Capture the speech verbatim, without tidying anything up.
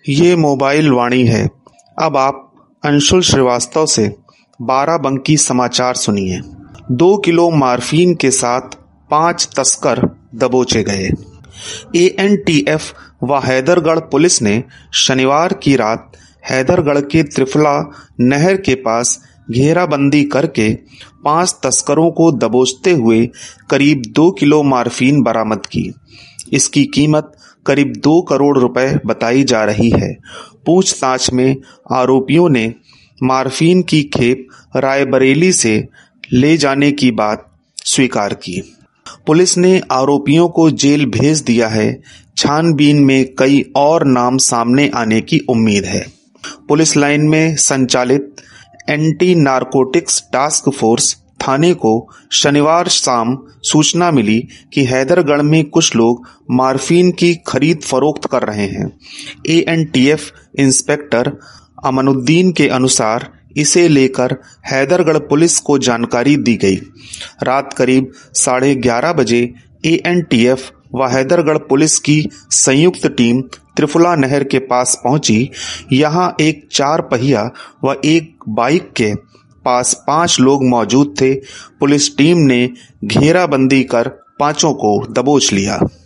ये मोबाइल वाणी है। अब आप अंशुल श्रीवास्तव से बाराबंकी समाचार सुनिए। दो किलो मार्फीन के साथ पांच तस्कर दबोचे गए। एएनटीएफ व हैदरगढ़ पुलिस ने शनिवार की रात हैदरगढ़ के त्रिफला नहर के पास घेराबंदी करके पांच तस्करों को दबोचते हुए करीब दो किलो मार्फीन बरामद की। इसकी कीमत करीब दो करोड़ रुपए बताई जा रही है। पूछताछ में आरोपियों ने मार्फीन की खेप रायबरेली से ले जाने की बात स्वीकार की। पुलिस ने आरोपियों को जेल भेज दिया है। छानबीन में कई और नाम सामने आने की उम्मीद है। पुलिस लाइन में संचालित एंटी नारकोटिक्स टास्क फोर्स थाने को शनिवार शाम सूचना मिली कि हैदरगढ़ में कुछ लोग मार्फीन की खरीद फरोख्त कर रहे हैं। एएनटीएफ इंस्पेक्टर अमनुद्दीन के अनुसार इसे लेकर हैदरगढ़ पुलिस को जानकारी दी गई। रात करीब साढ़े ग्यारह बजे एएनटीएफ व हैदरगढ़ पुलिस की संयुक्त टीम त्रिफला नहर के पास पहुंची। यहां एक चार पहिया व एक बाइक के पास पांच लोग मौजूद थे। पुलिस टीम ने घेराबंदी कर पांचों को दबोच लिया।